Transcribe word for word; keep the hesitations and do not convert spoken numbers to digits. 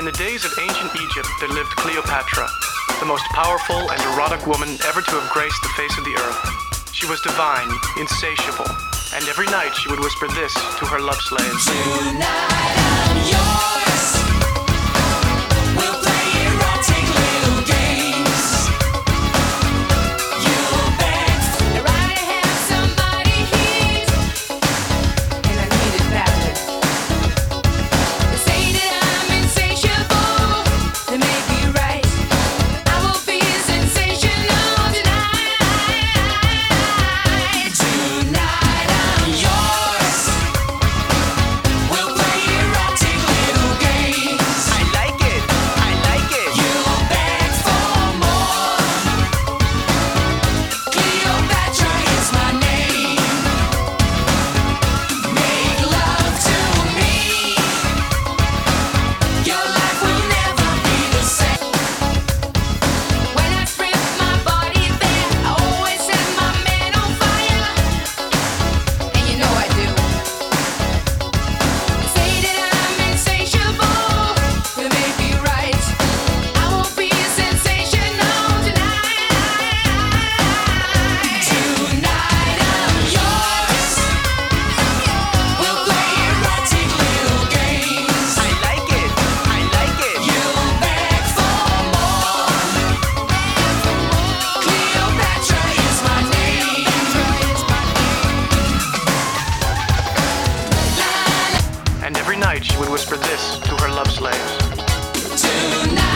the days of ancient Egypt, there lived Cleopatra, the most powerful and erotic woman ever to have graced the face of the earth. She was divine, insatiable, and every night she would whisper this to her love slaves. Tonight I'm yours. We'll play erotic little games. You'll beg. I'd rather have somebody hit, and I need it badly. They say that I'm insatiable. They may be right. I will be sensational tonight. Tonight I'm yours. We'll play erotic little games. I like it, I like it. You'll beg for more. Cleopatra is my name. Make love to me. Your life will never be the same. When I strip my body bare, I always set my man on fire. And you know I do. They say that I'm insatiable. They may be right. I will be sensational tonight. Tonight I'm yours. We'll play erotic little games. I like it, I like it. You'll beg for more. Cleopatra is my name. And every night she would whisper this to her love slaves. Tonight